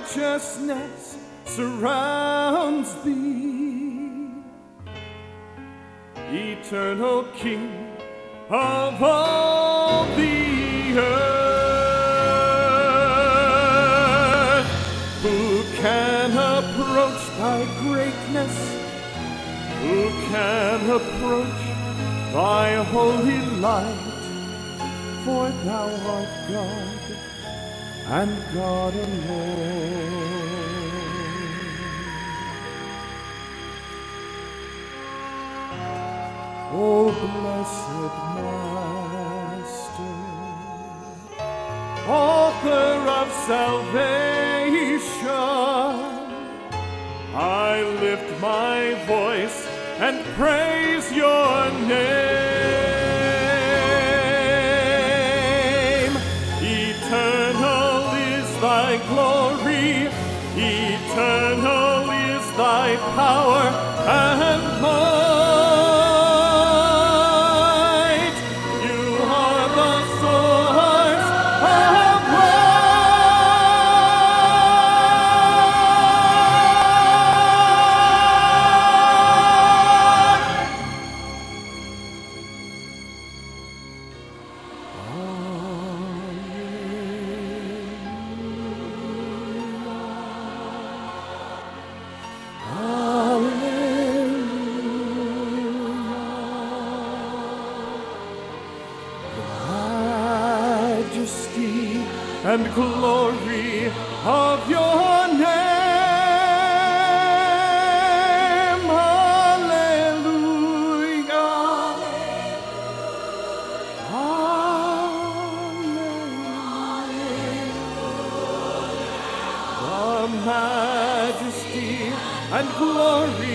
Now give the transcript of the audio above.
righteousness surrounds thee, eternal King of all the earth. Who can approach thy greatness? Who can approach thy holy light? For thou art God, and God alone. O blessed Master, author of salvation, I lift my voice and praise your name. Eternal is thy glory, eternal is thy power and might. You are the source of and glory of your name. Hallelujah. Hallelujah. The majesty and glory